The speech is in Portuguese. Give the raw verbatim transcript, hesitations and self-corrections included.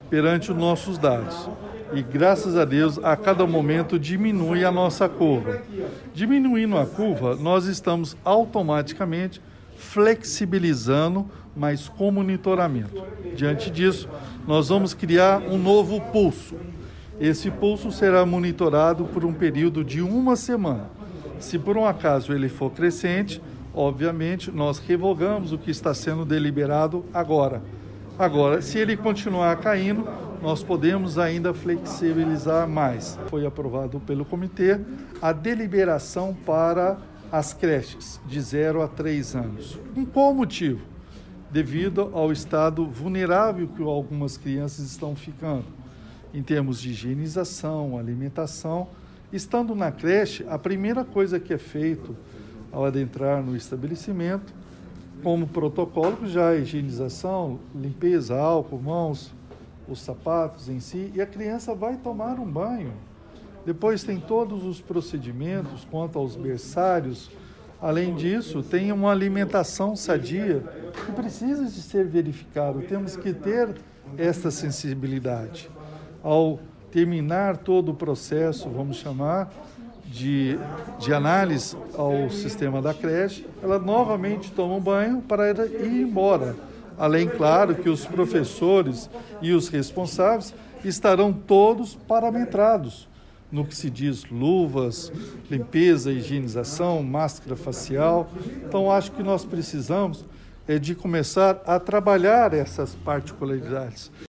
perante os nossos dados. E graças a Deus, a cada momento diminui a nossa curva. Diminuindo a curva, nós estamos automaticamente flexibilizando, mas com monitoramento. Diante disso, nós vamos criar um novo pulso. Esse pulso será monitorado por um período de uma semana. Se por um acaso ele for crescente, obviamente nós revogamos o que está sendo deliberado agora. Agora, se ele continuar caindo, nós podemos ainda flexibilizar mais. Foi aprovado pelo comitê a deliberação para as creches de zero a três anos. Com qual motivo? Devido ao estado vulnerável que algumas crianças estão ficando, em termos de higienização, alimentação. Estando na creche, a primeira coisa que é feito ao adentrar no estabelecimento, como protocolo, já a higienização, limpeza, álcool, mãos, os sapatos em si, e a criança vai tomar um banho. Depois tem todos os procedimentos quanto aos berçários. Além disso, tem uma alimentação sadia que precisa de ser verificado. Temos que ter esta sensibilidade. Ao terminar todo o processo, vamos chamar, de, de análise ao sistema da creche, ela novamente toma um banho para ir embora. Além, claro, que os professores e os responsáveis estarão todos parametrados no que se diz luvas, limpeza, higienização, máscara facial. Então, acho que nós precisamos é de começar a trabalhar essas particularidades.